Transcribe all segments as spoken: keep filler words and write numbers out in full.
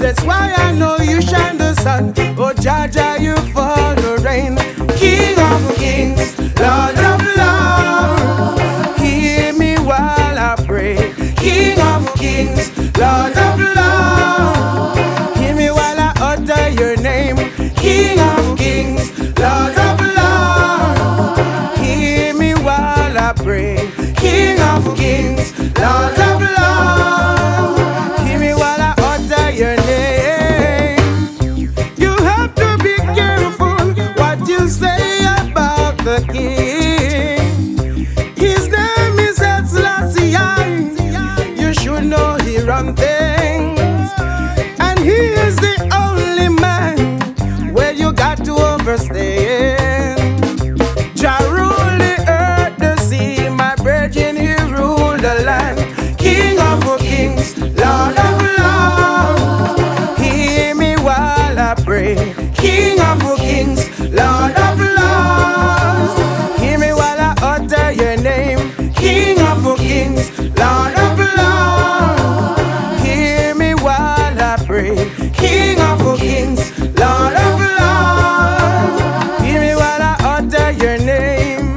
That's why I know you shine the sun. Oh, Jaja, you fall the rain. King of kings, Lord of lords, hear me while I pray. King of kings, Lord of lords, hear me while I utter your name. King of kings, Lord of lords, hear me while I pray. King of kings, Lord of lords, hear me while I utter your name. You have to be careful what you say about the King. His name is Selassie. You should know he runs things, and he is the only man where you got to overstand. Jah rule the earth, the sea, my virgin, he rule the land. King of kings, Lord of lords, hear me while I pray. King of kings, Lord of lords, hear me while I utter your name. King of kings, Lord of lords, hear me while I pray. King of kings, Lord of lords, hear me while I utter your name.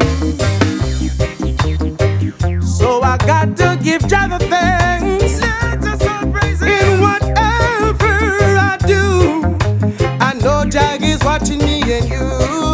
So I got to give Jah the thanks in whatever I do. I know Jah is watching me and you,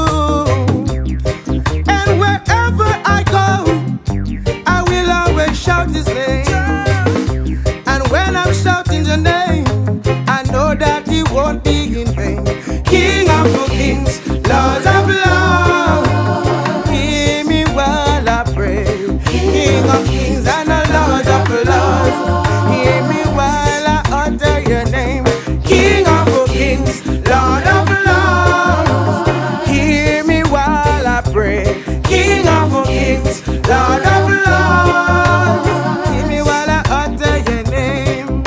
and wherever I go, I will always shout His name. And when I'm shouting your name, I know that He won't be in vain. King of kings, Lord of lords, hear me while I pray. King of kings and the Lord of lords, hear me while I utter your name. King of kings, Lord of lords, hear me while I pray. King of kings, Lord of lords, hear me while I utter your name.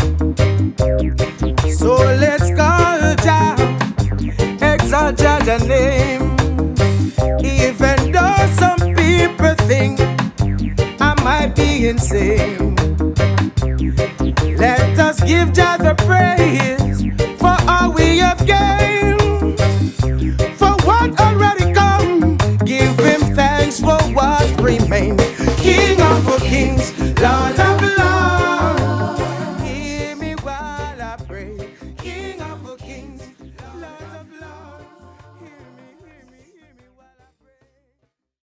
So let's call Jah, exalt Jah's name. Even though some people think I might be insane, let us give Jah the praise for all we have gained. For what already come, give Him thanks for what remains. King of kings, Lord of